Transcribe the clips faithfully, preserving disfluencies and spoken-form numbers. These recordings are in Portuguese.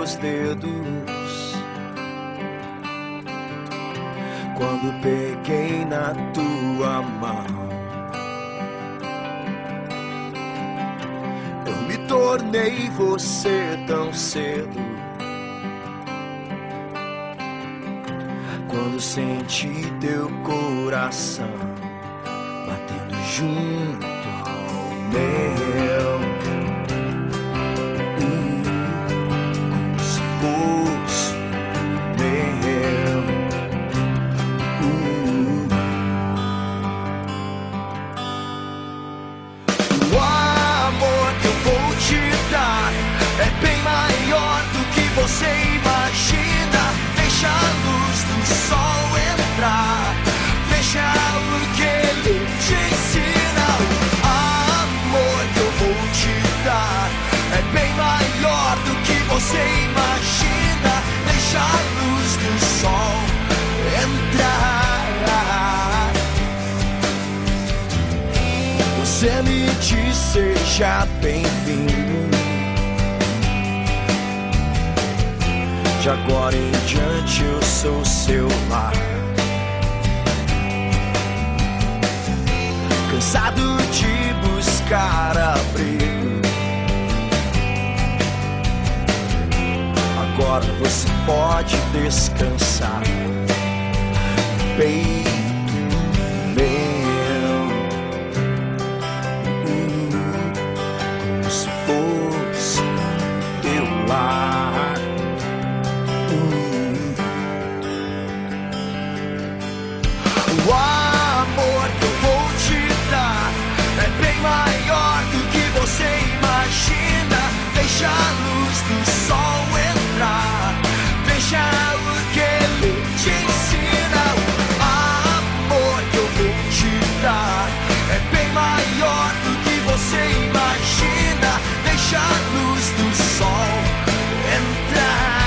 meus dedos. Quando peguei na tua mão, eu me tornei você tão cedo. Quando senti teu coração batendo junto ao meu, hum, como se fosse meu. hum. O amor que eu vou te dar é bem maior do que você imagina. Deixa a luz do sol entrar, deixa o que ele te ensina. O amor que eu vou te dar é bem maior do que você imagina. Deixa a luz do sol entrar. Você me diz seja bem-vindo. De agora em diante eu sou seu lar. Cansado de buscar abrigo, agora você pode descansar. Peito meu, hum, como se fosse teu lar. O amor que eu vou te dar é bem maior do que você imagina. Deixa a luz do sol entrar, deixa o que ele te ensina. O amor que eu vou te dar é bem maior do que você imagina. Deixa a luz do sol entrar.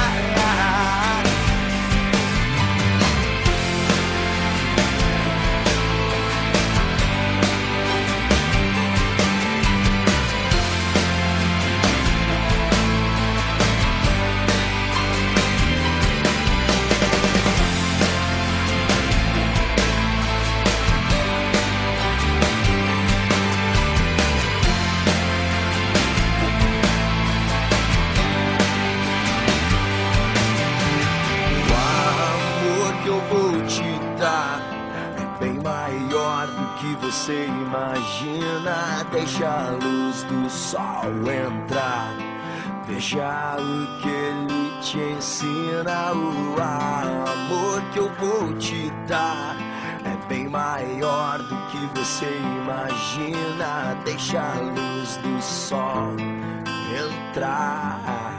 É bem maior do que você imagina. Deixa a luz do sol entrar, veja o que ele te ensina. O amor que eu vou te dar é bem maior do que você imagina. Deixa a luz do sol entrar.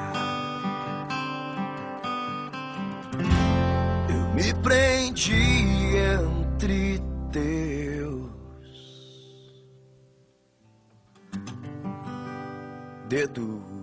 Me prendi entre teus dedos.